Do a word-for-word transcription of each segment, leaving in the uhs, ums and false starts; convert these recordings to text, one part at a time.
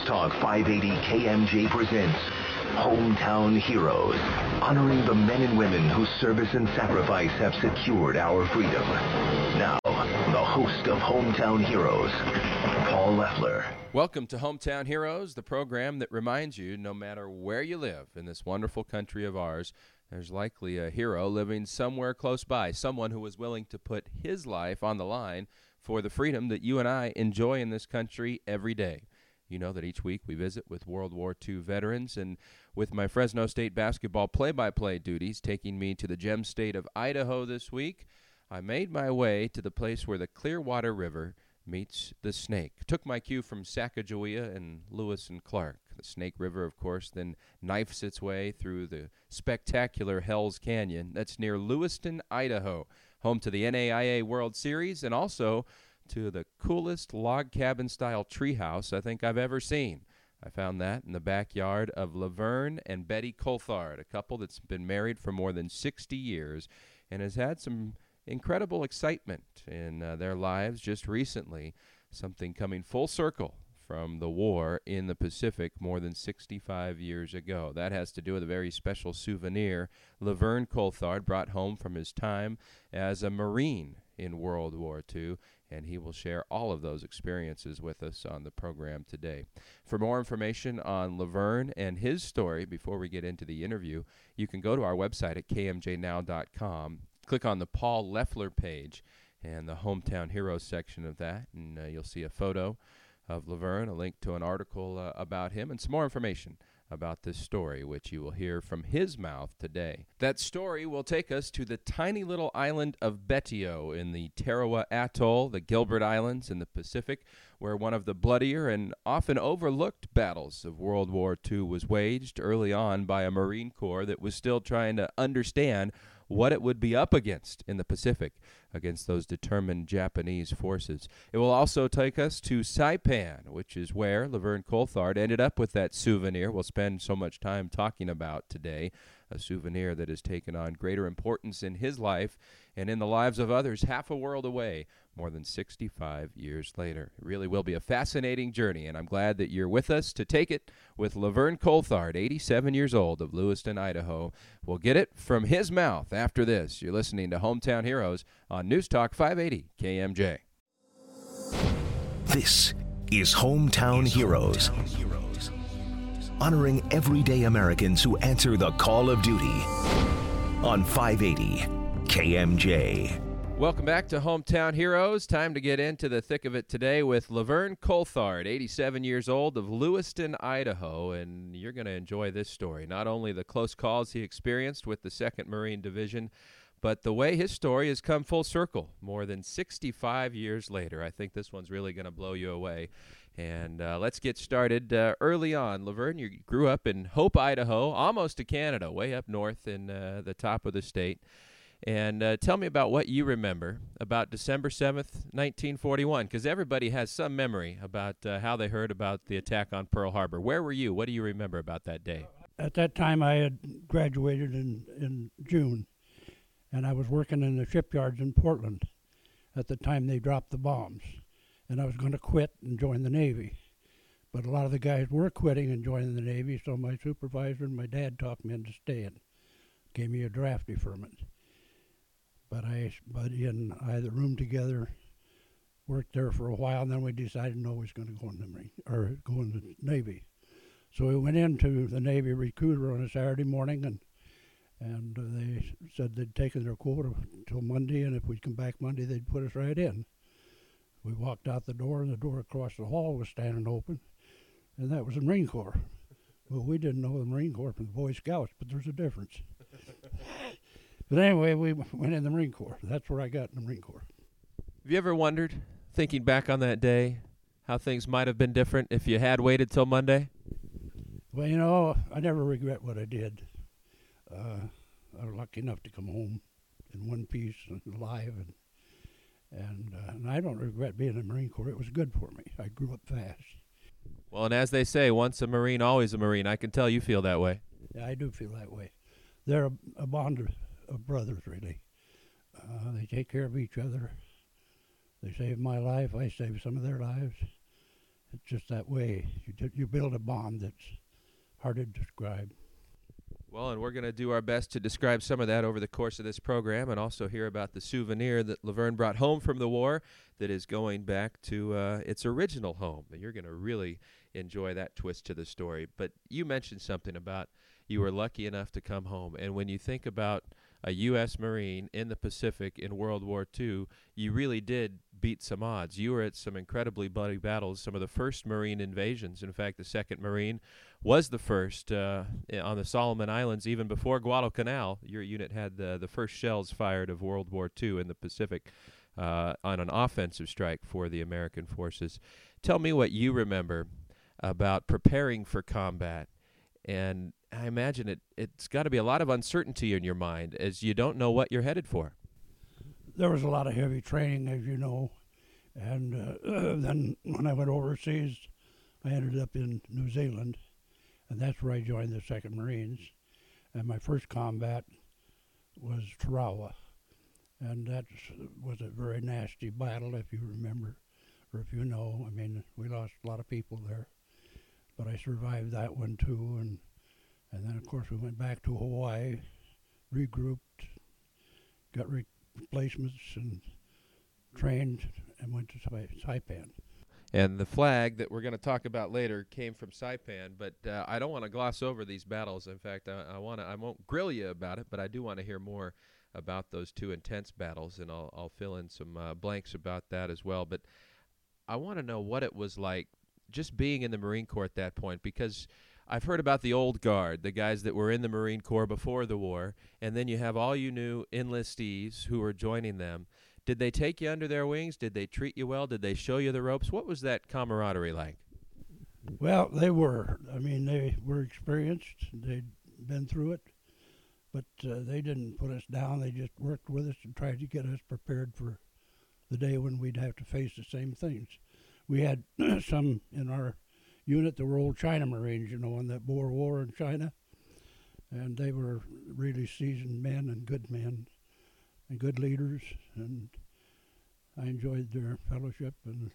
Talk five eighty K M J presents Hometown Heroes, honoring the men and women whose service and sacrifice have secured our freedom. Now, the host of Hometown Heroes, Paul Leffler. Welcome to Hometown Heroes, the program that reminds you no matter where you live in this wonderful country of ours, there's likely a hero living somewhere close by, someone who was willing to put his life on the line for the freedom that you and I enjoy in this country every day. You know that each week we visit with World War Two veterans, and with my Fresno State basketball play-by-play duties taking me to the gem state of Idaho this week, I made my way to the place where the Clearwater River meets the Snake. Took my cue from Sacagawea and Lewis and Clark. The Snake River, of course, then knifes its way through the spectacular Hells Canyon. That's near Lewiston, Idaho, home to the N A I A World Series and also to the coolest log cabin-style treehouse I think I've ever seen. I found that in the backyard of Laverne and Betty Coulthard, a couple that's been married for more than sixty years and has had some incredible excitement in uh, their lives just recently, something coming full circle from the war in the Pacific more than sixty-five years ago. That has to do with a very special souvenir Laverne Coulthard brought home from his time as a Marine in World War Two, and he will share all of those experiences with us on the program today. For more information on Laverne and his story, before we get into the interview, you can go to our website at k m j now dot com, click on the Paul Leffler page and the Hometown Heroes section of that, and uh, you'll see a photo of Laverne, a link to an article uh, about him, and some more information about this story, which you will hear from his mouth today. That story will take us to the tiny little island of Betio in the Tarawa Atoll, the Gilbert Islands in the Pacific, where one of the bloodier and often overlooked battles of World War Two was waged early on by a Marine Corps that was still trying to understand what it would be up against in the Pacific against those determined Japanese forces. It will also take us to Saipan, which is where Laverne Coulthard ended up with that souvenir we'll spend so much time talking about today, a souvenir that has taken on greater importance in his life and in the lives of others half a world away more than sixty-five years later. It really will be a fascinating journey, and I'm glad that you're with us to take it with Laverne Coulthard, eighty-seven years old, of Lewiston, Idaho. We'll get it from his mouth after this. You're listening to Hometown Heroes on News Talk five eighty K M J. This is Hometown Heroes, honoring everyday Americans who answer the call of duty on five eighty K M J. Welcome back to Hometown Heroes. Time to get into the thick of it today with Laverne Coulthard, eighty-seven years old, of Lewiston, Idaho, and you're going to enjoy this story. Not only the close calls he experienced with the second Marine Division, but the way his story has come full circle more than sixty-five years later. I think this one's really going to blow you away. And uh, let's get started uh, early on. Laverne, you grew up in Hope, Idaho, almost to Canada, way up north in uh, the top of the state. And uh, tell me about what you remember about December seventh, nineteen forty-one, because everybody has some memory about uh, how they heard about the attack on Pearl Harbor. Where were you? What do you remember about that day? At that time, I had graduated in, in June, and I was working in the shipyards in Portland at the time they dropped the bombs. And I was going to quit and join the Navy. But a lot of the guys were quitting and joining the Navy, so my supervisor and my dad talked me into staying, gave me a draft deferment. But I, Buddy and I, the room together, worked there for a while, and then we decided no, we was going to go in the Marine or go in the Navy. So we went into the Navy recruiter on a Saturday morning, and and uh, they said they'd taken their quota until Monday, and if we'd come back Monday, they'd put us right in. We walked out the door, and the door across the hall was standing open, and that was the Marine Corps. Well, we didn't know the Marine Corps from the Boy Scouts, but there's a difference. But anyway, we went in the Marine Corps. That's where I got in the Marine Corps. Have you ever wondered, thinking back on that day, how things might have been different if you had waited till Monday? Well, you know, I never regret what I did. Uh, I was lucky enough to come home in one piece and alive, and and, uh, and I don't regret being in the Marine Corps. It was good for me. I grew up fast. Well, and as they say, once a Marine, always a Marine. I can tell you feel that way. Yeah, I do feel that way. They're a, a bond of, of brothers, really. Uh, they take care of each other. They saved my life. I saved some of their lives. It's just that way. You, d- you build a bond that's hard to describe. Well, and we're going to do our best to describe some of that over the course of this program, and also hear about the souvenir that Laverne brought home from the war that is going back to uh, its original home. And you're going to really enjoy that twist to the story. But you mentioned something about you were lucky enough to come home. And when you think about a U S Marine in the Pacific in World War Two, you really did beat some odds. You were at some incredibly bloody battles, some of the first Marine invasions. In fact, the second Marine was the first uh, on the Solomon Islands, even before Guadalcanal. Your unit had the, the first shells fired of World War Two in the Pacific uh, on an offensive strike for the American forces. Tell me what you remember about preparing for combat. And I imagine it, it's got to be a lot of uncertainty in your mind as you don't know what you're headed for. There was a lot of heavy training, as you know. And uh, then when I went overseas, I ended up in New Zealand. And that's where I joined the second Marines. And my first combat was Tarawa. And that was a very nasty battle, if you remember, or if you know. I mean, we lost a lot of people there. But I survived that one, too. And, and then, of course, we went back to Hawaii, regrouped, got re- replacements, and trained, and went to Saipan. And the flag that we're going to talk about later came from Saipan, but uh, I don't want to gloss over these battles. In fact, I, I want to. I won't grill you about it, but I do want to hear more about those two intense battles, and I'll, I'll fill in some uh, blanks about that as well. But I want to know what it was like just being in the Marine Corps at that point, because I've heard about the old guard, the guys that were in the Marine Corps before the war, and then you have all you new enlistees who were joining them. Did they take you under their wings? Did they treat you well? Did they show you the ropes? What was that camaraderie like? Well, they were. I mean, they were experienced. They'd been through it. But uh, they didn't put us down. They just worked with us and tried to get us prepared for the day when we'd have to face the same things. We had some in our unit that were old China Marines, you know, in that Boer War in China. And they were really seasoned men and good men and good leaders. And I enjoyed their fellowship and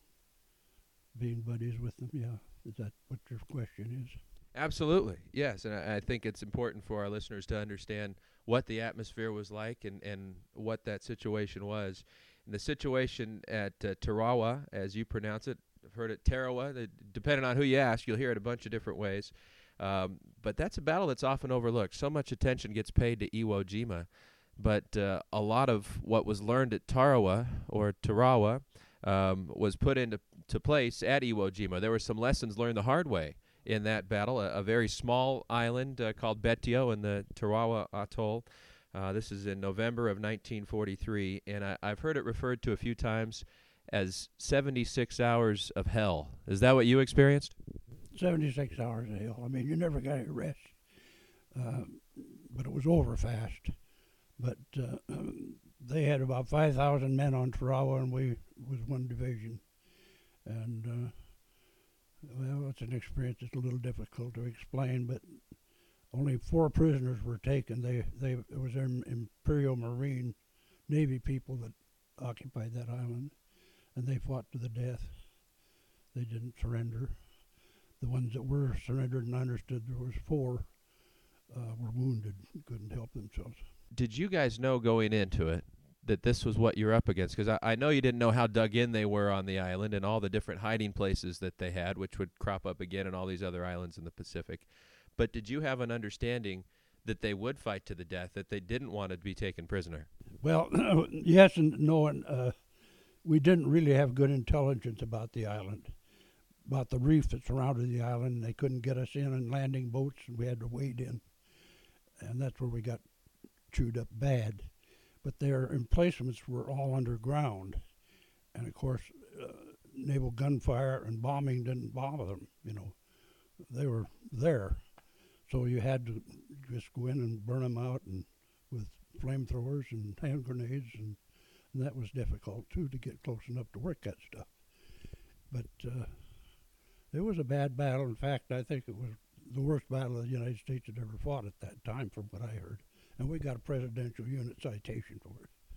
being buddies with them. Yeah, is that what your question is? Absolutely, yes. And I, I think it's important for our listeners to understand what the atmosphere was like and, and what that situation was. And the situation at uh, Tarawa, as you pronounce it, I've heard it Tarawa. They, depending on who you ask, you'll hear it a bunch of different ways. Um, but that's a battle that's often overlooked. So much attention gets paid to Iwo Jima. But uh, a lot of what was learned at Tarawa, or Tarawa, um, was put into to place at Iwo Jima. There were some lessons learned the hard way in that battle, a, a very small island uh, called Betio in the Tarawa Atoll. Uh, this is in November of nineteen forty-three, and I, I've heard it referred to a few times as seventy-six hours of hell. Is that what you experienced? seventy-six hours of hell. I mean, you never got any rest. Uh, but it was over fast. But uh, they had about five thousand men on Tarawa, and we was one division. And, uh, well, it's an experience that's a little difficult to explain, but only four prisoners were taken. They, they, it was their Imperial Marine Navy people that occupied that island, and they fought to the death. They didn't surrender. The ones that were surrendered and understood there was four uh, were wounded, couldn't help themselves. Did you guys know going into it that this was what you're up against? Because I, I know you didn't know how dug in they were on the island and all the different hiding places that they had, which would crop up again in all these other islands in the Pacific. But did you have an understanding that they would fight to the death, that they didn't want to be taken prisoner? Well, yes and no. And uh, we didn't really have good intelligence about the island, about the reef that surrounded the island. They couldn't get us in in landing boats, and we had to wade in. And that's where we got chewed up bad. But their emplacements were all underground. And, of course, uh, naval gunfire and bombing didn't bother them, you know. They were there. So you had to just go in and burn them out and with flamethrowers and hand grenades, and, and that was difficult, too, to get close enough to work that stuff. But uh, it was a bad battle. In fact, I think it was the worst battle the United States had ever fought at that time, from what I heard. And we got a Presidential Unit Citation for it. Well,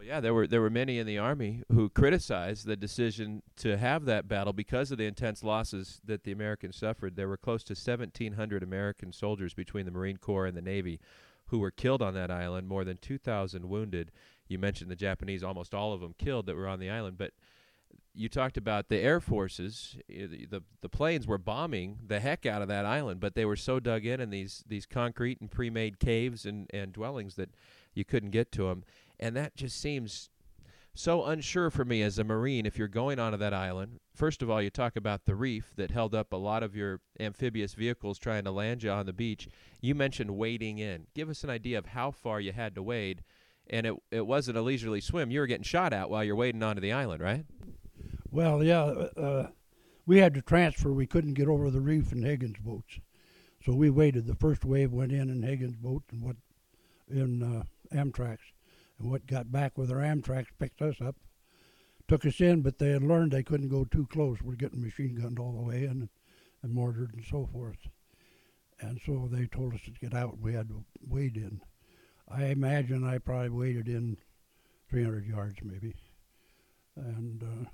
Well, yeah, there were there were many in the Army who criticized the decision to have that battle because of the intense losses that the Americans suffered. There were close to seventeen hundred American soldiers between the Marine Corps and the Navy who were killed on that island, more than two thousand wounded. You mentioned the Japanese, almost all of them killed that were on the island. But you talked about the Air Forces. The, the, the planes were bombing the heck out of that island, but they were so dug in in these, these concrete and pre-made caves and, and dwellings that you couldn't get to them. And that just seems so unsure for me as a Marine if you're going onto that island. First of all, you talk about the reef that held up a lot of your amphibious vehicles trying to land you on the beach. You mentioned wading in. Give us an idea of how far you had to wade. And it it wasn't a leisurely swim. You were getting shot at while you're wading onto the island, right? Well, yeah, uh, we had to transfer. We couldn't get over the reef in Higgins boats. So we waited. The first wave went in in Higgins boat and what in uh, Amtrak's. And what got back with our Amtrak's picked us up, took us in, but they had learned they couldn't go too close. We're getting machine gunned all the way in and mortared and so forth. And so they told us to get out. We had to wade in. I imagine I probably waded in three hundred yards maybe. And uh,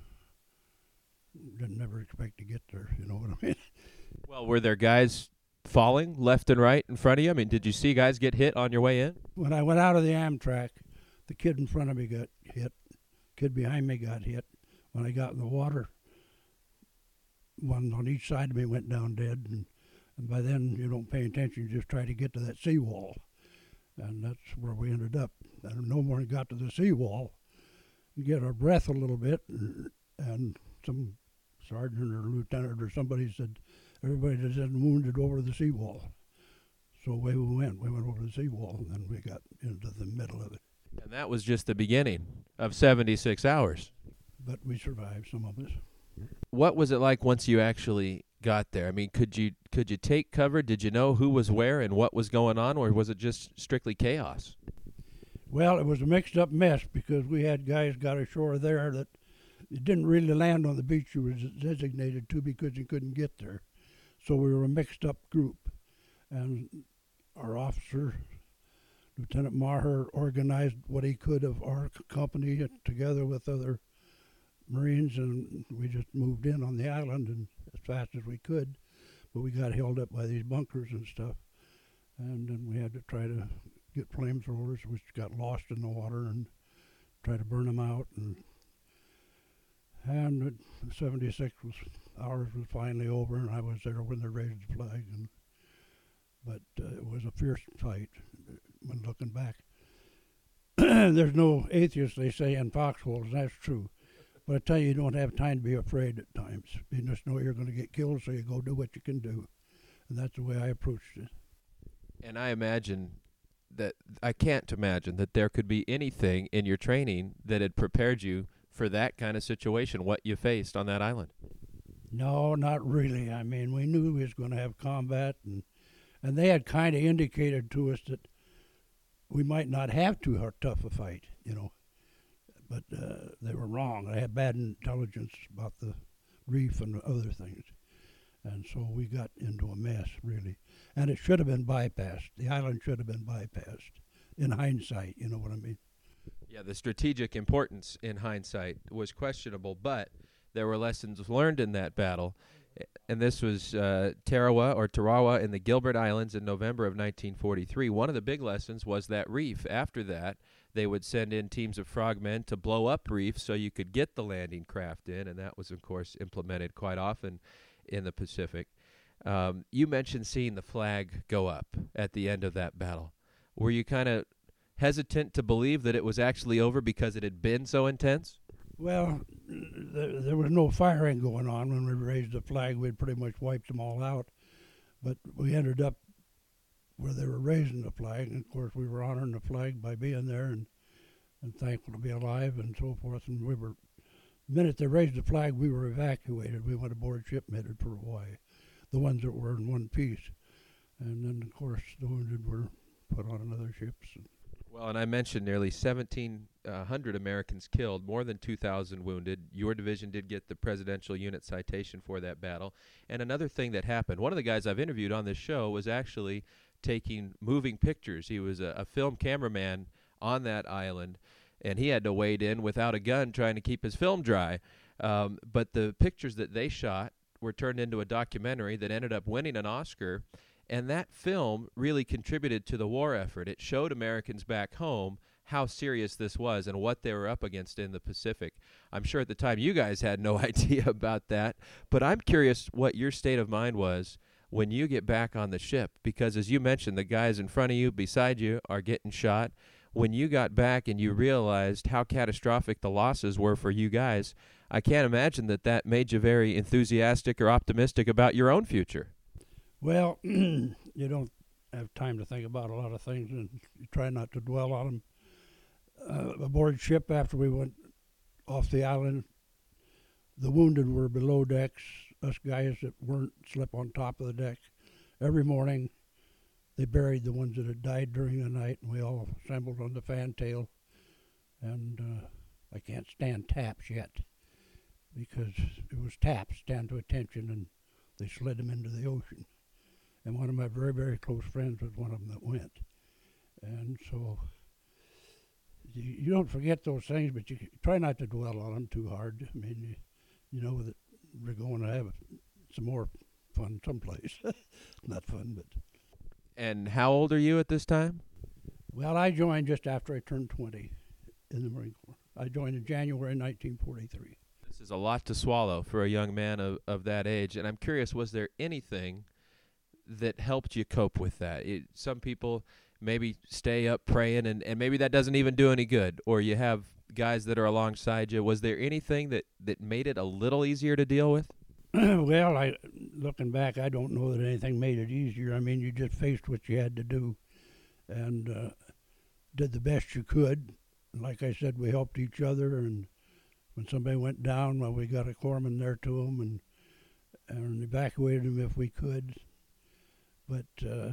didn't never expect to get there, you know what I mean? Well, were there guys falling left and right in front of you? I mean, did you see guys get hit on your way in? When I went out of the Amtrak, the kid in front of me got hit. Kid behind me got hit. When I got in the water, one on each side of me went down dead. And, and by then, you don't pay attention. You just try to get to that seawall. And that's where we ended up. And no more than got to the seawall, you get our breath a little bit. And, and some sergeant or lieutenant or somebody said, everybody that's been wounded over the seawall. So away we went. We went over the seawall, and then we got into the middle of it. And that was just the beginning of seventy-six hours. But we survived, some of us. What was it like once you actually got there? I mean, could you could you take cover? Did you know who was where and what was going on, or was it just strictly chaos? Well, it was a mixed-up mess because we had guys got ashore there that it didn't really land on the beach you was designated to because you couldn't get there. So we were a mixed-up group. And our officer, Lieutenant Maher, organized what he could of our c- company together with other Marines, and we just moved in on the island and as fast as we could. But we got held up by these bunkers and stuff. And then we had to try to get flamethrowers, which got lost in the water, and try to burn them out. And and it, seventy-six was ours was finally over, and I was there when they raised the flag. And but uh, it was a fierce fight when looking back. There's no atheists, they say, in foxholes, and that's true. But I tell you, you don't have time to be afraid at times. You just know you're going to get killed, so you go do what you can do. And that's the way I approached it. And I imagine that, I can't imagine that there could be anything in your training that had prepared you for that kind of situation, what you faced on that island. No, not really. I mean, we knew we was going to have combat, and and they had kind of indicated to us that we might not have too hard, tough a fight, you know. But uh, they were wrong. They had bad intelligence about the reef and other things. And so we got into a mess, really. And it should have been bypassed. The island should have been bypassed, in hindsight, you know what I mean? Yeah, the strategic importance in hindsight was questionable, but there were lessons learned in that battle. And this was uh, Tarawa or Tarawa in the Gilbert Islands in November of nineteen forty-three. One of the big lessons was that reef. After that, they would send in teams of frogmen to blow up reefs so you could get the landing craft in, and that was, of course, implemented quite often in the Pacific. Um, you mentioned seeing the flag go up at the end of that battle. Were you kind of hesitant to believe that it was actually over because it had been so intense? Well, there, there was no firing going on when we raised the flag. We'd pretty much wiped them all out. But we ended up where they were raising the flag, and of course we were honoring the flag by being there and, and thankful to be alive and so forth. And we were, the minute they raised the flag, we were evacuated. We went aboard ship and headed for Hawaii, the ones that were in one piece. And then, of course, the wounded were put on another ships. Well, and I mentioned nearly seventeen hundred Americans killed, more than two thousand wounded. Your division did get the Presidential Unit Citation for that battle. And another thing that happened, one of the guys I've interviewed on this show was actually taking moving pictures. He was a, a film cameraman on that island. and he had to wade in without a gun trying to keep his film dry. Um, but the pictures that they shot were turned into a documentary that ended up winning an Oscar, and that film really contributed to the war effort. It showed Americans back home how serious this was and what they were up against in the Pacific. I'm sure at the time you guys had no idea about that, but I'm curious what your state of mind was when you get back on the ship, because as you mentioned, the guys in front of you, beside you, are getting shot. When you got back and you realized how catastrophic the losses were for you guys, I can't imagine that that made you very enthusiastic or optimistic about your own future. Well, you don't have time to think about a lot of things, and you try not to dwell on them. Uh, aboard ship, after we went off the island, the wounded were below decks. Us guys that weren't slept on top of the deck. Every morning, they buried the ones that had died during the night, and we all assembled on the fantail. And uh, I can't stand taps yet, because it was taps, stand to attention, and they slid them into the ocean. And one of my very, very close friends was one of them that went. And so you, you don't forget those things, but you try not to dwell on them too hard. I mean, you, you know that we're going to have some more fun someplace. Not fun, but... And how old are you at this time? Well, I joined just after I turned twenty in the Marine Corps. I joined in January nineteen forty-three. This is a lot to swallow for a young man of, of that age, and I'm curious, was there anything that helped you cope with that? It, some people maybe stay up praying, and, and maybe that doesn't even do any good, or you have guys that are alongside you. Was there anything that, that made it a little easier to deal with? Well, I looking back, I don't know that anything made it easier. I mean, you just faced what you had to do and uh, did the best you could. Like I said, we helped each other, and when somebody went down, well, we got a corpsman there to them and, and evacuated them if we could. But uh,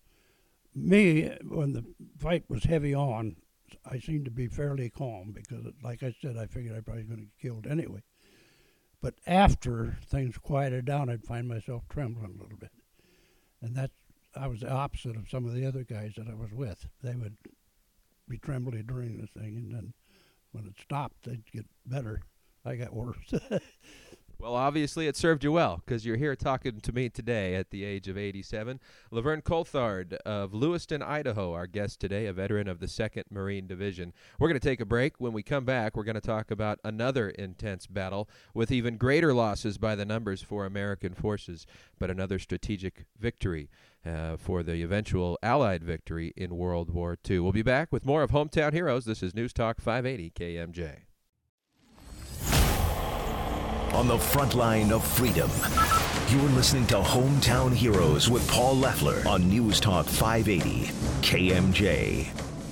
me, when the fight was heavy on, I seemed to be fairly calm because, like I said, I figured I was probably going to get killed anyway. But after things quieted down, I'd find myself trembling a little bit. And that's, I was the opposite of some of the other guys that I was with. They would be trembling during the thing, and then when it stopped, they'd get better. I got worse. Well, obviously it served you well, because you're here talking to me today at the age of eighty-seven. Laverne Coulthard of Lewiston, Idaho, our guest today, a veteran of the second Marine Division. We're going to take a break. When we come back, we're going to talk about another intense battle with even greater losses by the numbers for American forces, but another strategic victory uh, for the eventual Allied victory in World War Two. We'll be back with more of Hometown Heroes. This is News Talk five eighty K M J. On the front line of freedom, you're listening to Hometown Heroes with Paul Leffler on News Talk five eighty K M J.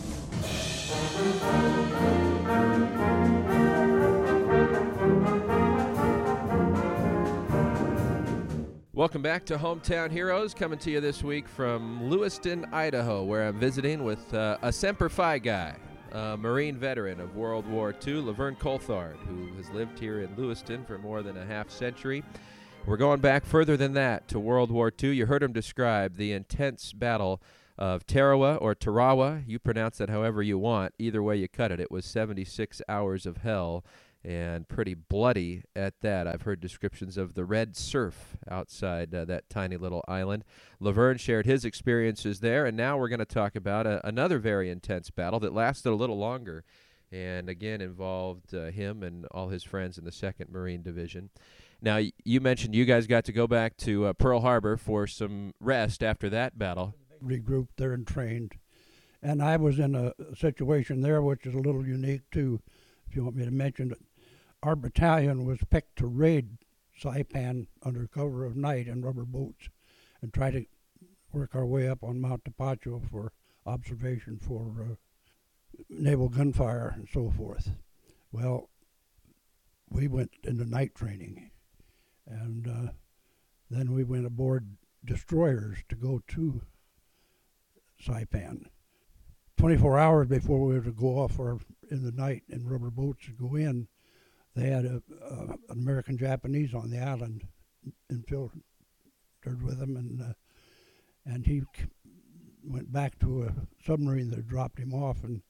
Welcome back to Hometown Heroes, coming to you this week from Lewiston, Idaho, where I'm visiting with uh, a Semper Fi guy, a Marine veteran of World War Two, Laverne Coulthard, who has lived here in Lewiston for more than a half century. We're going back further than that to World War Two. You heard him describe the intense battle of Tarawa or Tarawa. You pronounce that however you want. Either way you cut it. It was seventy-six hours of hell, and pretty bloody at that. I've heard descriptions of the red surf outside uh, that tiny little island. Laverne shared his experiences there, and now we're going to talk about a, another very intense battle that lasted a little longer, and again involved uh, him and all his friends in the second Marine Division. Now, y- you mentioned you guys got to go back to uh, Pearl Harbor for some rest after that battle. Regrouped there and trained. And I was in a situation there which is a little unique, too, if you want me to mention it. Our battalion was picked to raid Saipan under cover of night in rubber boats and try to work our way up on Mount Tapacho for observation for uh, naval gunfire and so forth. Well, we went into night training, and uh, then we went aboard destroyers to go to Saipan. twenty-four hours before we were to go off our, in the night in rubber boats to go in, they had a, uh, an American Japanese on the island infiltrated with them, and uh, and he c- went back to a submarine that dropped him off and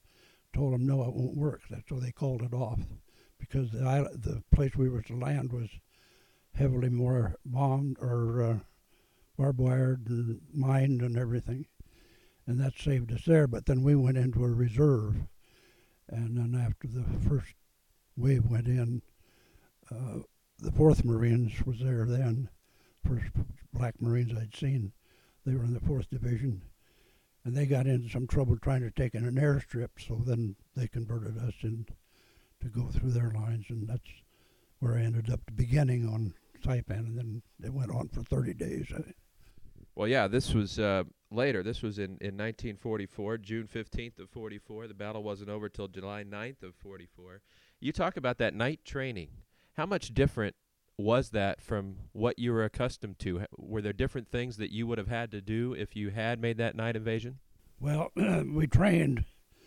told them, no, it won't work. That's so they called it off because the, island, the place we were to land was heavily more bombed or uh, barbed wired and mined and everything. And that saved us there. But then we went into a reserve. And then after the first wave went in, uh, the fourth Marines was there then. First black Marines I'd seen. They were in the fourth Division. And they got into some trouble trying to take in an airstrip, so then they converted us in to go through their lines, and that's where I ended up beginning on Saipan, and then it went on for thirty days. Well, yeah, this was uh, later. This was in, in nineteen forty-four, June fifteenth of forty-four. The battle wasn't over till July ninth of forty-four. You talk about that night training. How much different was that from what you were accustomed to? Were there different things that you would have had to do if you had made that night invasion? Well, we trained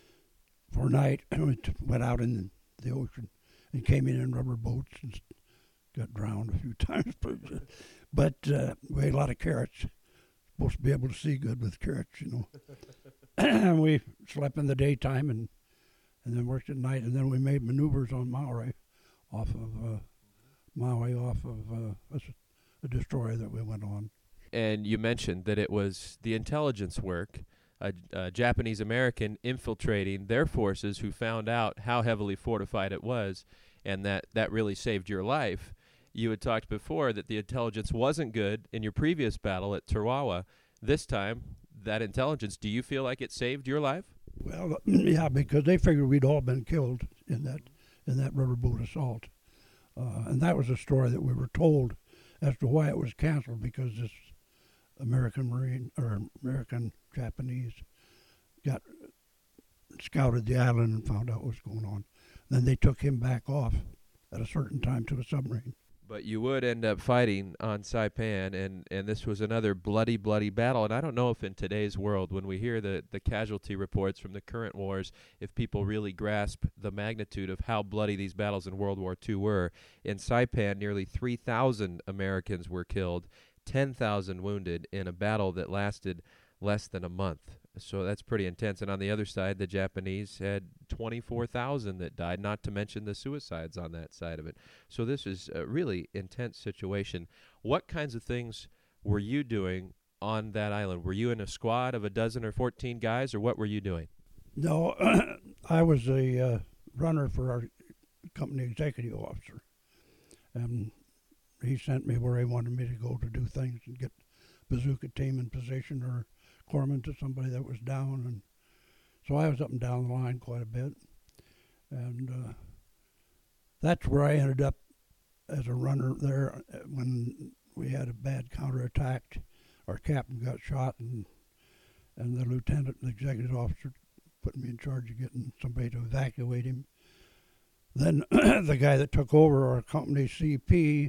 for night, and we t- went out in the ocean and came in in rubber boats and got drowned a few times. But uh, we ate a lot of carrots. Supposed to be able to see good with carrots, you know. And we slept in the daytime and and then worked at night, and then we made maneuvers on Maui off of uh, Maui off of uh, a, a destroyer that we went on. And you mentioned that it was the intelligence work, a, a Japanese American infiltrating their forces who found out how heavily fortified it was, and that that really saved your life. You had talked before that the intelligence wasn't good in your previous battle at Tarawa. This time, that intelligence, do you feel like it saved your life? Well, yeah, because they figured we'd all been killed in that in that riverboat assault. Uh, and that was a story that we were told as to why it was canceled, because this American Marine or American Japanese got scouted the island and found out what was going on. Then they took him back off at a certain time to a submarine. But you would end up fighting on Saipan, and, and this was another bloody, bloody battle. And I don't know if in today's world, when we hear the, the casualty reports from the current wars, if people really grasp the magnitude of how bloody these battles in World War Two were. In Saipan, nearly three thousand Americans were killed, ten thousand wounded in a battle that lasted less than a month. So that's pretty intense. And on the other side, the Japanese had twenty-four thousand that died, not to mention the suicides on that side of it. So this is a really intense situation. What kinds of things were you doing on that island? Were you in a squad of a dozen or fourteen guys, or what were you doing? No, I was a uh, runner for our company executive officer. And he sent me where he wanted me to go to do things and get bazooka team in position or corpsman to somebody that was down, and so I was up and down the line quite a bit, and uh, that's where I ended up as a runner there when we had a bad counterattack. Our captain got shot, and and the lieutenant, the executive officer, put me in charge of getting somebody to evacuate him. Then the guy that took over our company, C P,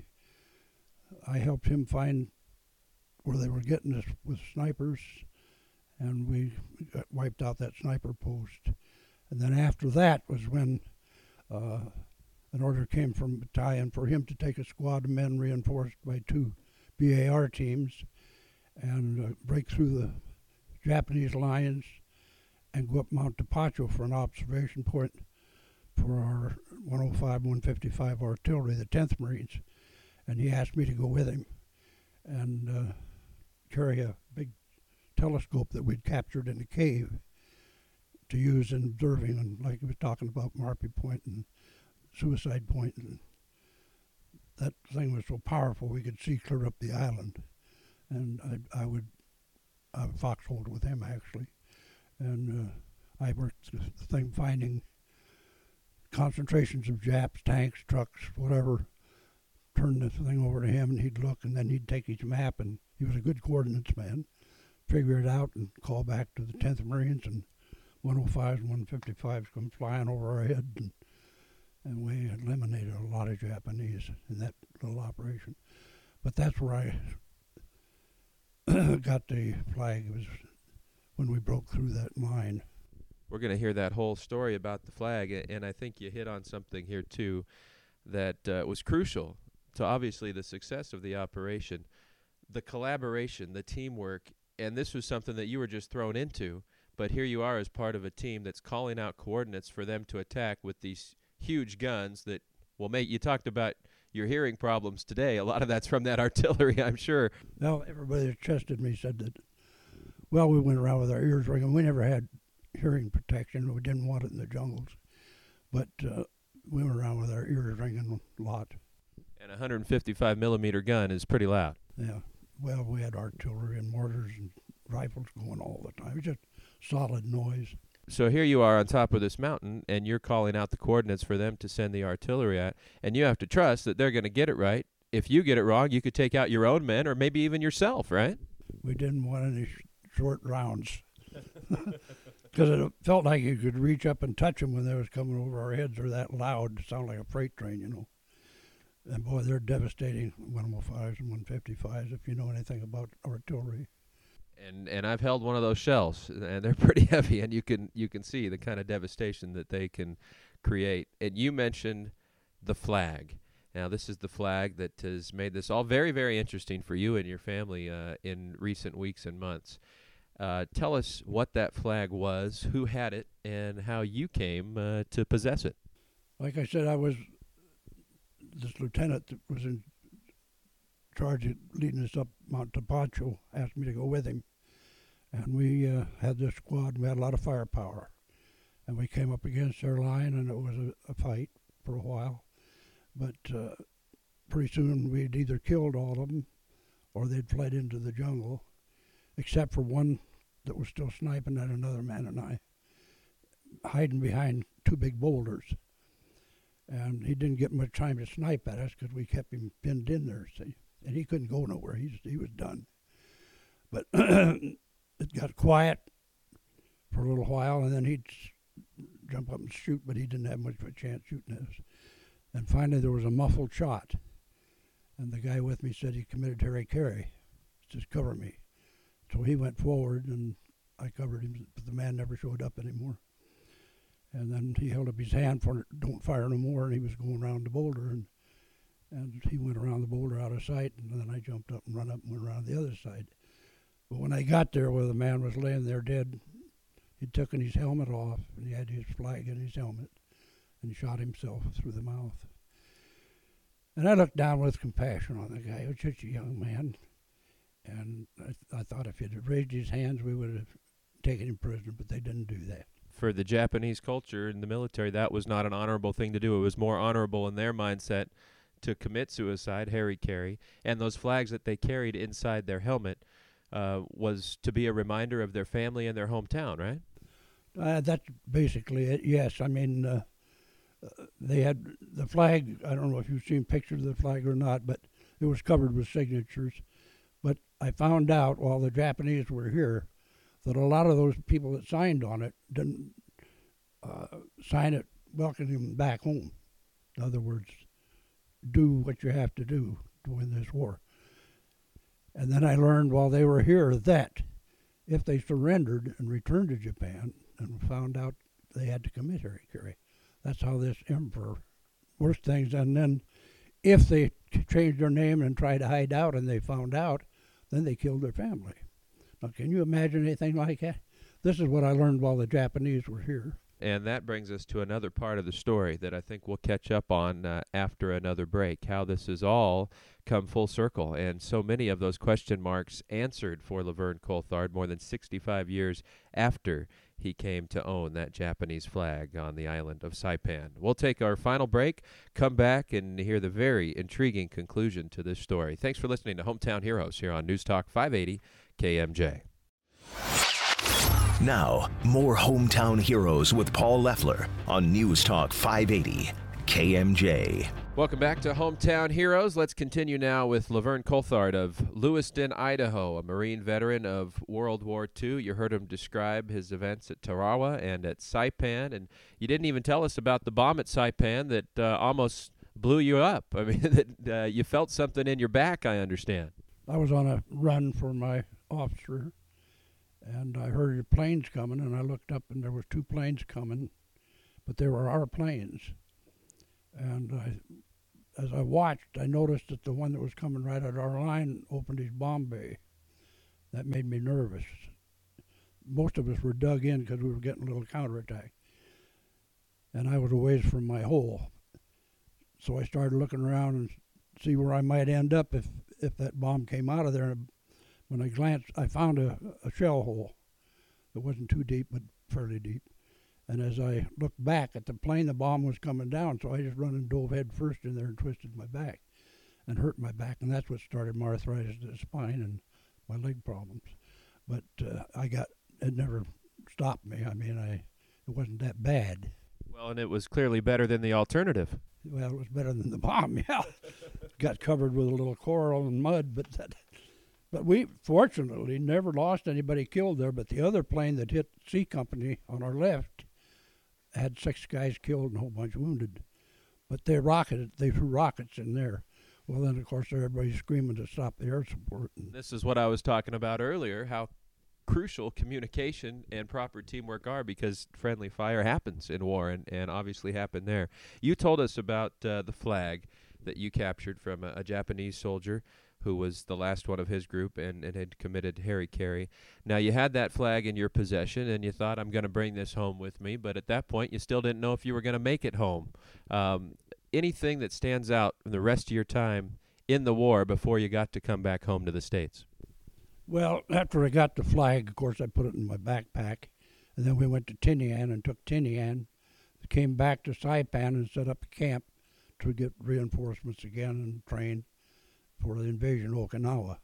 I helped him find where they were getting us with snipers, and we got wiped out that sniper post. And then after that was when uh, an order came from battalion for him to take a squad of men reinforced by two B A R teams and uh, break through the Japanese lines and go up Mount Tapacho for an observation point for our one oh five, one fifty-five artillery, the tenth Marines. And he asked me to go with him and uh, carry a big telescope that we'd captured in a cave to use in observing, and like he was talking about Marpy Point and Suicide Point, and that thing was so powerful we could see clear up the island. And I, I would I would foxholed with him actually, and uh, I worked the thing finding concentrations of Japs, tanks, trucks, whatever. Turn this thing over to him, and he'd look, and then he'd take his map, and he was a good coordinates man. Figure it out and call back to the tenth Marines, and one oh fives and one fifty-fives come flying over our head, and, and we eliminated a lot of Japanese in that little operation. But that's where I got the flag. It was when we broke through that mine. We're going to hear that whole story about the flag, and I think you hit on something here, too, that uh, was crucial to obviously the success of the operation. The collaboration, the teamwork, and this was something that you were just thrown into, but here you are as part of a team that's calling out coordinates for them to attack with these huge guns that will make, you talked about your hearing problems today. A lot of that's from that artillery, I'm sure. Well, everybody that trusted me said that, well, we went around with our ears ringing. We never had hearing protection. We didn't want it in the jungles. But uh, we went around with our ears ringing a lot. And a one hundred fifty-five millimeter gun is pretty loud. Yeah. Well, we had artillery and mortars and rifles going all the time. It was just solid noise. So here you are on top of this mountain, and you're calling out the coordinates for them to send the artillery at, and you have to trust that they're going to get it right. If you get it wrong, you could take out your own men or maybe even yourself, right? We didn't want any sh- short rounds because it felt like you could reach up and touch them when they was coming over our heads. They're that loud. It sounded like a freight train, you know. And, boy, they're devastating, one oh fives and one fifty-fives, if you know anything about artillery. And and I've held one of those shells, and they're pretty heavy, and you can you can see the kind of devastation that they can create. And you mentioned the flag. Now, this is the flag that has made this all very, very interesting for you and your family uh, in recent weeks and months. Uh, tell us what that flag was, who had it, and how you came uh, to possess it. Like I said, I was this lieutenant that was in charge of leading us up Mount Tapacho, asked me to go with him. And we uh, had this squad, and we had a lot of firepower. And we came up against their line, and it was a, a fight for a while. But uh, pretty soon we'd either killed all of them or they'd fled into the jungle, except for one that was still sniping at another man and I, hiding behind two big boulders. And he didn't get much time to snipe at us because we kept him pinned in there, see. And he couldn't go nowhere. He's, he was done. But it got quiet for a little while, and then he'd jump up and shoot, but he didn't have much of a chance shooting us. And finally there was a muffled shot, and the guy with me said he committed hara-kiri, just cover me. So he went forward, and I covered him, but the man never showed up anymore. And then he held up his hand for don't fire no more, and he was going around the boulder, and And he went around the boulder out of sight, and then I jumped up and run up and went around the other side. But when I got there where the man was laying there dead, he'd taken his helmet off, and he had his flag in his helmet, and shot himself through the mouth. And I looked down with compassion on the guy. He was just a young man. And I, th- I thought if he'd have raised his hands, we would have taken him prisoner, but they didn't do that. For the Japanese culture in the military, that was not an honorable thing to do. It was more honorable in their mindset to commit suicide, hara-kiri, and those flags that they carried inside their helmet uh, was to be a reminder of their family and their hometown, right? Uh, that's basically it, yes. I mean, uh, uh, they had the flag, I don't know if you've seen pictures of the flag or not, but it was covered with signatures. But I found out while the Japanese were here that a lot of those people that signed on it didn't uh, sign it welcoming them back home. In other words, do what you have to do to win this war. And then I learned while they were here that if they surrendered and returned to Japan and found out they had to commit hara-kiri, that's how this emperor worked things. And then if they changed their name and tried to hide out and they found out, then they killed their family. Now, can you imagine anything like that? This is what I learned while the Japanese were here. And that brings us to another part of the story that I think we'll catch up on uh, after another break, how this has all come full circle. And so many of those question marks answered for Laverne Coulthard more than sixty-five years after he came to own that Japanese flag on the island of Saipan. We'll take our final break, come back, and hear the very intriguing conclusion to this story. Thanks for listening to Hometown Heroes here on News Talk five eighty K M J. Now, more Hometown Heroes with Paul Leffler on News Talk five eighty K M J. Welcome back to Hometown Heroes. Let's continue now with Laverne Coulthard of Lewiston, Idaho, a Marine veteran of World War Two. You heard him describe his events at Tarawa and at Saipan, and you didn't even tell us about the bomb at Saipan that uh, almost blew you up. I mean, that uh, you felt something in your back, I understand. I was on a run for my officer, and I heard planes coming, and I looked up, and there was two planes coming, but they were our planes. And I, as I watched, I noticed that the one that was coming right at our line opened his bomb bay. That made me nervous. most of us were dug in because we were getting a little counterattack. And I was a ways from my hole. So I started looking around and see where I might end up if, if that bomb came out of there. And when I glanced, I found a, a shell hole. It wasn't too deep, but fairly deep. And as I looked back at the plane, the bomb was coming down, so I just run and dove head first in there and twisted my back and hurt my back, and that's what started my arthritis of the spine and my leg problems. But uh, I got, it never stopped me. I mean, I it wasn't that bad. Well, and it was clearly better than the alternative. Well, it was better than the bomb, yeah. Got covered with a little coral and mud, but that, but we fortunately never lost anybody killed there, but the other plane that hit C Company on our left had six guys killed and a whole bunch wounded. But they rocketed, they threw rockets in there. Well, then, of course, everybody's screaming to stop the air support. And This is what I was talking about earlier, how crucial communication and proper teamwork are, because friendly fire happens in war, and, and obviously happened there. You told us about uh, the flag that you captured from a, a Japanese soldier who was the last one of his group and, and had committed harikari. Now, you had that flag in your possession, and you thought, I'm going to bring this home with me, but at that point, you still didn't know if you were going to make it home. Um, anything that stands out from the rest of your time in the war before you got to come back home to the States? Well, after I got the flag, of course, I put it in my backpack, and then we went to Tinian and took Tinian, came back to Saipan and set up a camp to get reinforcements again and train for the invasion of Okinawa.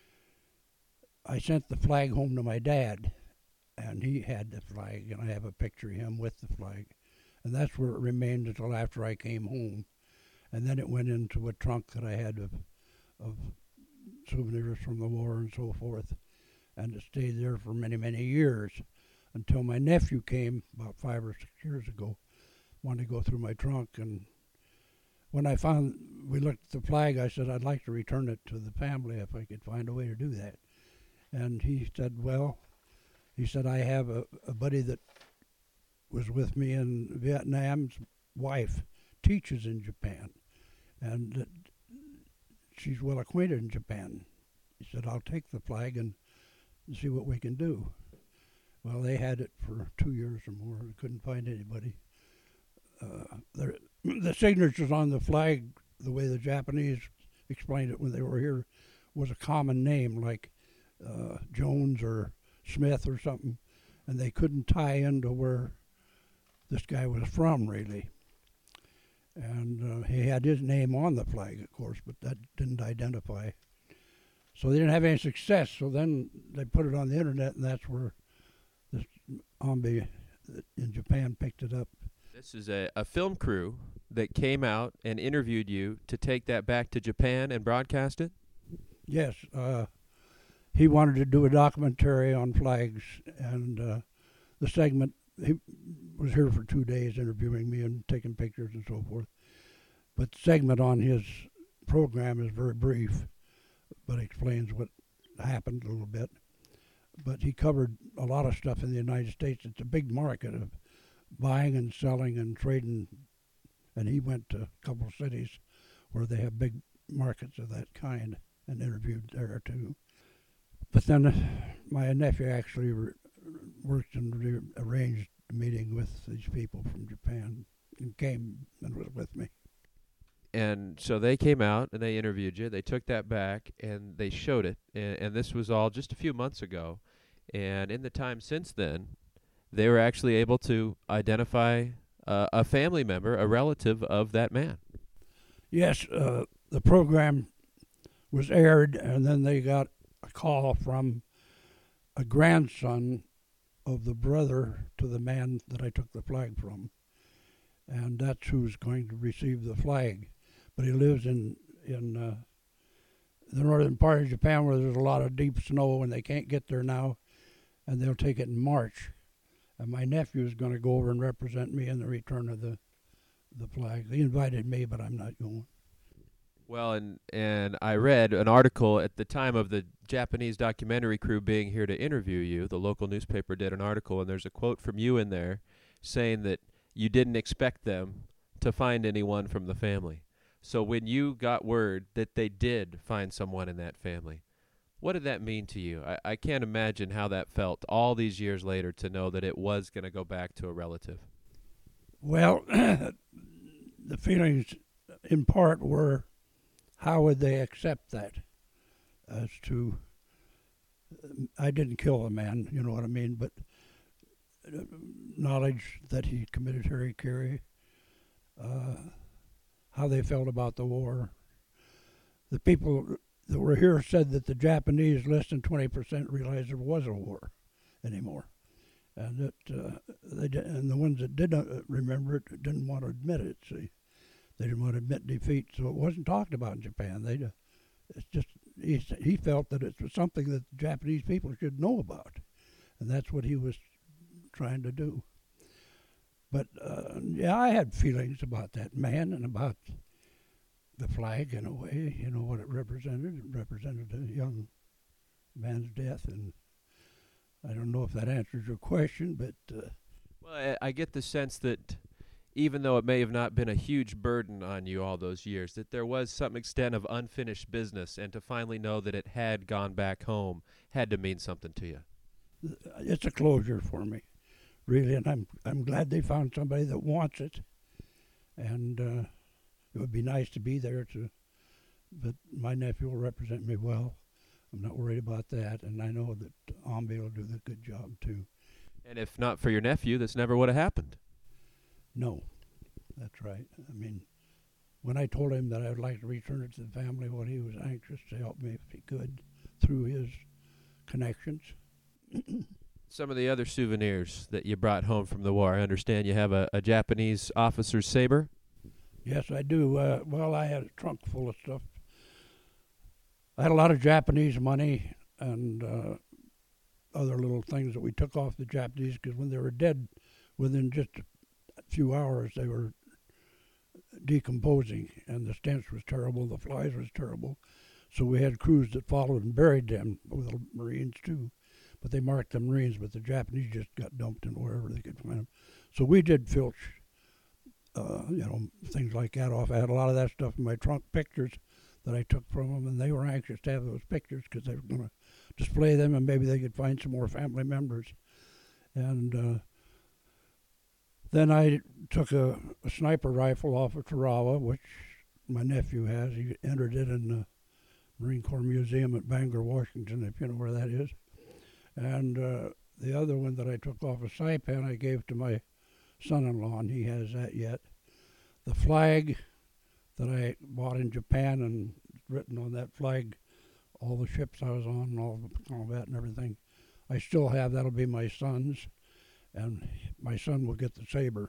I sent the flag home to my dad, and he had the flag, and I have a picture of him with the flag. And that's where it remained until after I came home. And then it went into a trunk that I had of, of souvenirs from the war and so forth. And it stayed there for many, many years until my nephew came about five or six years ago, wanted to go through my trunk. And when I found, we looked at the flag, I said, I'd like to return it to the family if I could find a way to do that. And he said, well, he said, I have a, a buddy that was with me in Vietnam's wife teaches in Japan, and that she's well acquainted in Japan. He said, I'll take the flag and see what we can do. Well, they had it for two years or more. We couldn't find anybody. Uh, there, the signatures on the flag, the way the Japanese explained it when they were here, was a common name like uh, Jones or Smith or something, and they couldn't tie into where this guy was from, really. And uh, he had his name on the flag, of course, but that didn't identify. So they didn't have any success, so then they put it on the internet, and that's where this Ombi in Japan picked it up. This is a, a film crew that came out and interviewed you to take that back to Japan and broadcast it? Yes. Uh, he wanted to do a documentary on flags, and uh, the segment, he was here for two days interviewing me and taking pictures and so forth. But the segment on his program is very brief, but explains what happened a little bit. But he covered a lot of stuff in the United States. It's a big market of buying and selling and trading, and he went to a couple of cities where they have big markets of that kind and interviewed there too. But then uh, my nephew actually re- worked and re- arranged a meeting with these people from Japan and came and was with me. And so they came out and they interviewed you. They took that back and they showed it. And, and this was all just a few months ago. And in the time since then, they were actually able to identify uh, a family member, a relative of that man. Yes, uh, the program was aired, and then they got a call from a grandson of the brother to the man that I took the flag from. And that's who's going to receive the flag. But he lives in in uh, the northern part of Japan where there's a lot of deep snow, and they can't get there now, and they'll take it in March. And my nephew is going to go over and represent me in the return of the the flag. He invited me, but I'm not going. Well, and and I read an article at the time of the Japanese documentary crew being here to interview you. The local newspaper did an article, and there's a quote from you in there saying that you didn't expect them to find anyone from the family. So when you got word that they did find someone in that family, What did that mean to you? I, I can't imagine how that felt all these years later to know that it was going to go back to a relative. Well, the feelings in part were, how would they accept that? As to, I didn't kill the man, you know what I mean, but knowledge that he committed harikiri, uh, how they felt about the war. The people that were here said that the Japanese, less than twenty percent, realized there was a war anymore. And that uh, they did, and the ones that didn't remember it didn't want to admit it. See, they didn't want to admit defeat, so it wasn't talked about in Japan. They, uh, it's just he he felt that it was something that the Japanese people should know about, and that's what he was trying to do. But uh, yeah, I had feelings about that man and about the flag in a way. You know what it represented. It represented a young man's death, and I don't know if that answers your question, but uh, well, I, I get the sense that even though it may have not been a huge burden on you all those years, that there was some extent of unfinished business, and to finally know that it had gone back home had to mean something to you. It's a closure for me, really, and I'm I'm glad they found somebody that wants it, and uh, it would be nice to be there to, but my nephew will represent me well. I'm not worried about that, and I know that Ombi will do the good job too. And if not for your nephew, this never would have happened. No, that's right. I mean, when I told him that I would like to return it to the family, well, he was anxious to help me if he could through his connections. Some of the other souvenirs that you brought home from the war, I understand you have a, a Japanese officer's saber? Yes, I do. Uh, well, I had a trunk full of stuff. I had a lot of Japanese money and uh, other little things that we took off the Japanese, because when they were dead, within just a few hours, they were decomposing, and the stench was terrible, the flies was terrible. So we had crews that followed and buried them, with the Marines too. But they marked the Marines, but the Japanese just got dumped in wherever they could find them. So we did filch, uh, you know, things like that off. I had a lot of that stuff in my trunk, pictures that I took from them, and they were anxious to have those pictures because they were going to display them, and maybe they could find some more family members. And uh, then I took a, a sniper rifle off of Tarawa, which my nephew has. He entered it in the Marine Corps Museum at Bangor, Washington, if you know where that is. And uh, the other one that I took off of Saipan, I gave to my son-in-law, and he has that yet. The flag that I bought in Japan, and written on that flag all the ships I was on and all the combat and everything, I still have. That'll be my son's, and my son will get the saber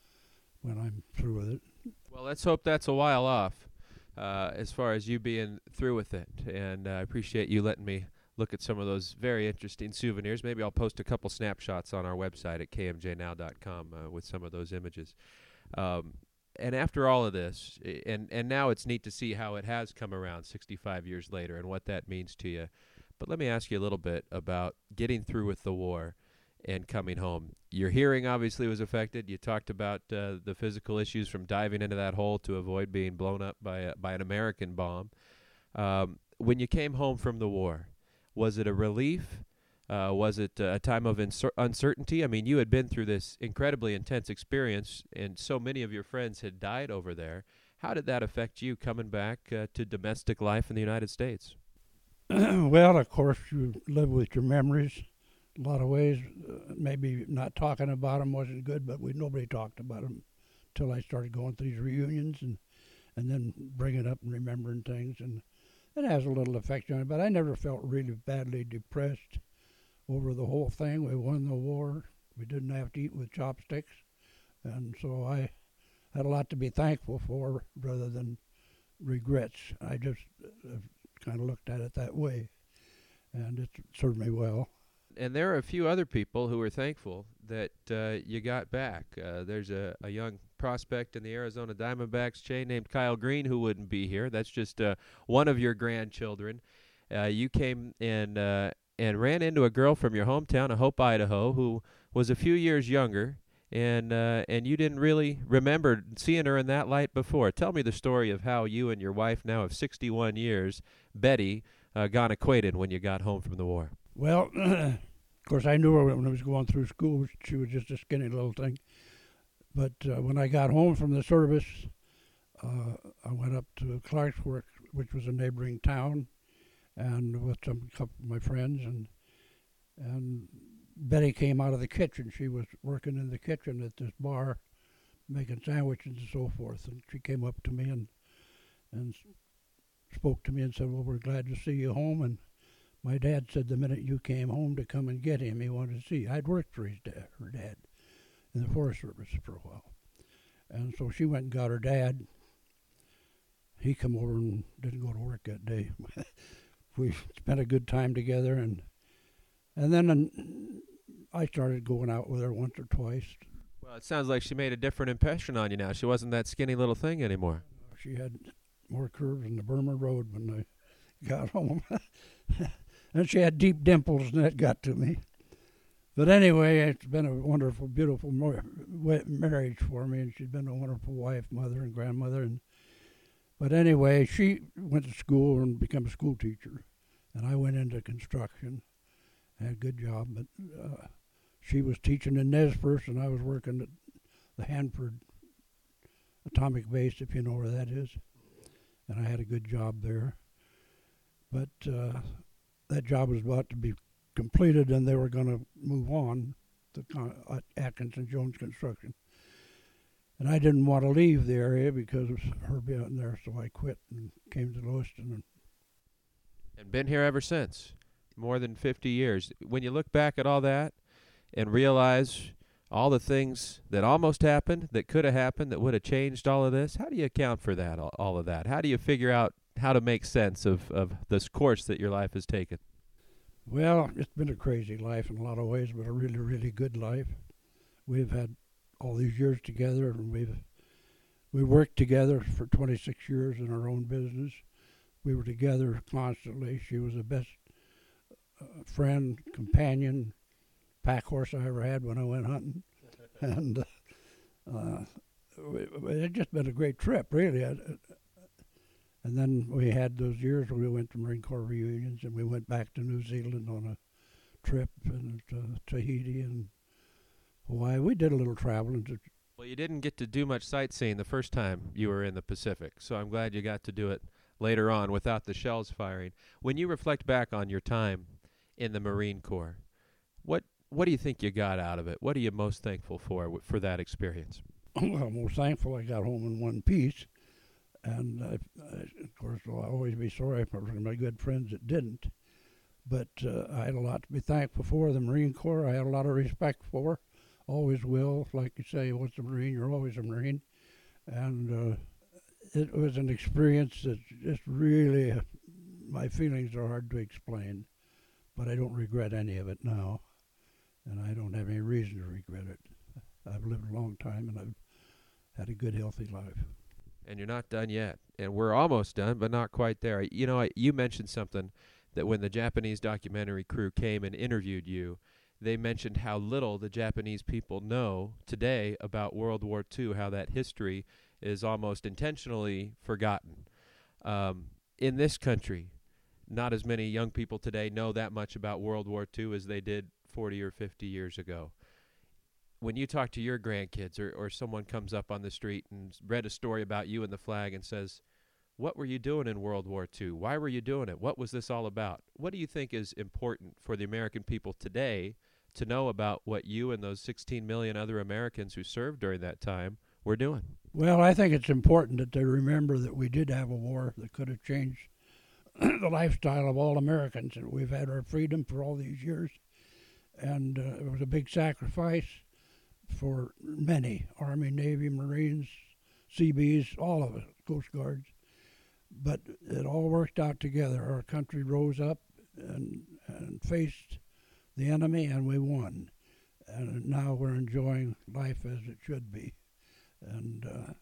when I'm through with it. Well, let's hope that's a while off uh, as far as you being through with it, and uh, I appreciate you letting me look at some of those very interesting souvenirs. Maybe I'll post a couple snapshots on our website at k m j now dot com uh, with some of those images. Um, and after all of this, and, and now it's neat to see how it has come around sixty-five years later and what that means to you. But let me ask you a little bit about getting through with the war and coming home. Your hearing obviously was affected. You talked about uh, the physical issues from diving into that hole to avoid being blown up by, a, by an American bomb. Um, when you came home from the war, was it a relief? Uh, was it a time of incer- uncertainty? I mean, you had been through this incredibly intense experience, and so many of your friends had died over there. How did that affect you coming back uh, to domestic life in the United States? Well, of course, you live with your memories a lot of ways. Uh, maybe not talking about them wasn't good, but we nobody talked about them until I started going to these reunions and, and then bringing up and remembering things. And it has a little effect on it, but I never felt really badly depressed over the whole thing. We won the war. We didn't have to eat with chopsticks. And so I had a lot to be thankful for rather than regrets. I just uh, kind of looked at it that way, and it served me well. And there are a few other people who are thankful that uh, you got back. Uh, there's a, a young prospect in the Arizona Diamondbacks chain named Kyle Green who wouldn't be here. That's just uh, one of your grandchildren. Uh, you came and uh, and ran into a girl from your hometown of Hope, Idaho, who was a few years younger, and uh, and you didn't really remember seeing her in that light before. Tell me the story of how you and your wife, now of sixty-one years, Betty, uh, gone acquainted when you got home from the war? Well, of course, I knew her when I was going through school. She was just a skinny little thing. But uh, when I got home from the service, uh, I went up to Clarksburg, which was a neighboring town, and with some couple of my friends, and and Betty came out of the kitchen. She was working in the kitchen at this bar, making sandwiches and so forth. And she came up to me and and spoke to me and said, "Well, we're glad to see you home." And my dad said the minute you came home to come and get him, he wanted to see you. I'd worked for his dad, her dad, in the Forest Service for a while. And so she went and got her dad. He come over and didn't go to work that day. We spent a good time together, and and then an, I started going out with her once or twice. Well, it sounds like she made a different impression on you now. She wasn't that skinny little thing anymore. She had more curves than the Burma Road when I got home. And she had deep dimples, and that got to me. But anyway, it's been a wonderful, beautiful mar- marriage for me, and she's been a wonderful wife, mother, and grandmother. And But anyway, she went to school and became a school teacher, and I went into construction. Had a good job, but uh, she was teaching in Nez Perce, and I was working at the Hanford Atomic Base, if you know where that is. And I had a good job there. But uh, that job was about to be completed, and they were going to move on to Con- uh, Atkinson Jones Construction. And I didn't want to leave the area because of her being there, so I quit and came to Lewiston. And, and been here ever since, more than fifty years. When you look back at all that and realize all the things that almost happened, that could have happened, that would have changed all of this, how do you account for that, all, all of that? How do you figure out how to make sense of, of this course that your life has taken? Well, it's been a crazy life in a lot of ways, but a really, really good life. We've had all these years together, and we've we worked together for twenty-six years in our own business. We were together constantly. She was the best uh, friend, companion, pack horse I ever had when I went hunting. and uh, uh, it just been a great trip, really. I, and then we had those years where we went to Marine Corps reunions, and we went back to New Zealand on a trip, and uh, Tahiti and Hawaii. We did a little traveling. To well, you didn't get to do much sightseeing the first time you were in the Pacific, so I'm glad you got to do it later on without the shells firing. When you reflect back on your time in the Marine Corps, what what do you think you got out of it? What are you most thankful for w- for that experience? Well, I'm most thankful I got home in one piece. And, I, I, of course, I'll always be sorry for my good friends that didn't. But uh, I had a lot to be thankful for. The Marine Corps, I had a lot of respect for. Always will. Like you say, once a Marine, you're always a Marine. And uh, it was an experience that just really, uh, my feelings are hard to explain. But I don't regret any of it now. And I don't have any reason to regret it. I've lived a long time, and I've had a good, healthy life. And you're not done yet. And we're almost done, but not quite there. You know, I, you mentioned something that when the Japanese documentary crew came and interviewed you, they mentioned how little the Japanese people know today about World War Two, how that history is almost intentionally forgotten. Um, in this country, not as many young people today know that much about World War Two as they did forty or fifty years ago. When you talk to your grandkids, or, or someone comes up on the street and read a story about you and the flag and says, what were you doing in World War Two? Why were you doing it? What was this all about? What do you think is important for the American people today to know about what you and those sixteen million other Americans who served during that time were doing? Well, I think it's important that they remember that we did have a war that could have changed the lifestyle of all Americans, and we've had our freedom for all these years. And uh, it was a big sacrifice for many, Army, Navy, Marines, C Bs, all of it, Coast Guards. But it all worked out together. Our country rose up and, and faced the enemy, and we won. And now we're enjoying life as it should be. And uh,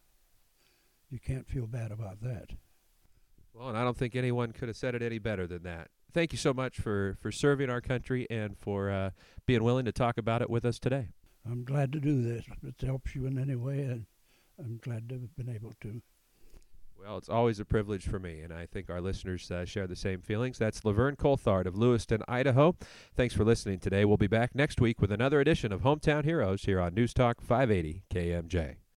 you can't feel bad about that. Well, and I don't think anyone could have said it any better than that. Thank you so much for, for serving our country and for uh, being willing to talk about it with us today. I'm glad to do this. If it helps you in any way, and I'm glad to have been able to. Well, it's always a privilege for me, and I think our listeners uh, share the same feelings. That's Laverne Coulthard of Lewiston, Idaho. Thanks for listening today. We'll be back next week with another edition of Hometown Heroes here on News Talk five eighty K M J.